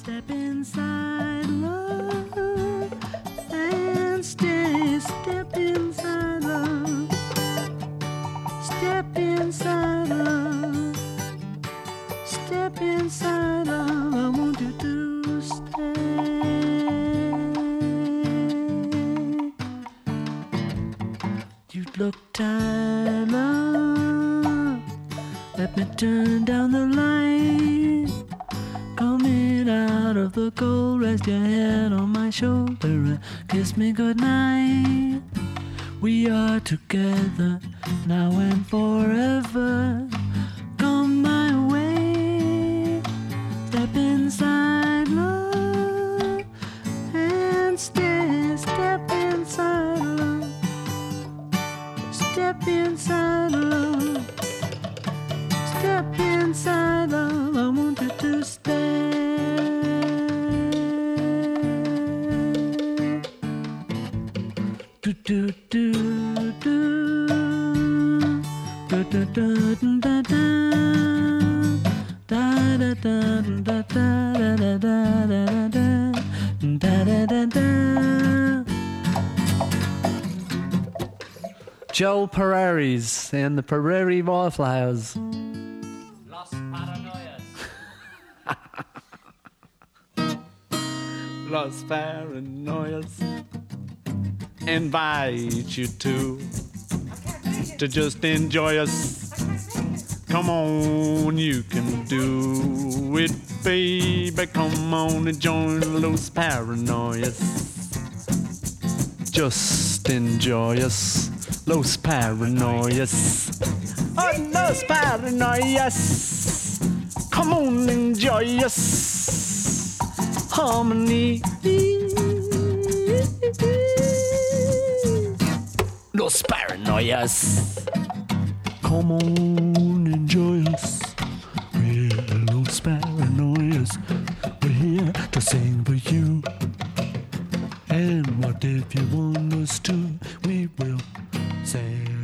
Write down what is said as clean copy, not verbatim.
Step inside love and stay. Step inside love. Step inside love. Step inside love. I want you to stay. You look tired, love. Let me turn down the light. Coming out of the cold, rest your head on my shoulder and kiss me goodnight. We are together now and forever. Come my way. Step inside love and stay. Step inside love. Step inside love. Step inside love. I want you to stay. Do do do do do do do da da da da da da da da da da da da. Joe Perez and the Prairie Wildflowers. Los Paranoias. Los Paranoias invite you to just enjoy us. Come on, you can do it, baby. Come on and join Los Paranoias. Just enjoy us, Los Paranoias. Oh, Los Paranoias. Come on, enjoy us. Harmony. Los Paranoias. Come on, enjoy us. We're Los Paranoias. We're here to sing for you. And what if you want us to? We will say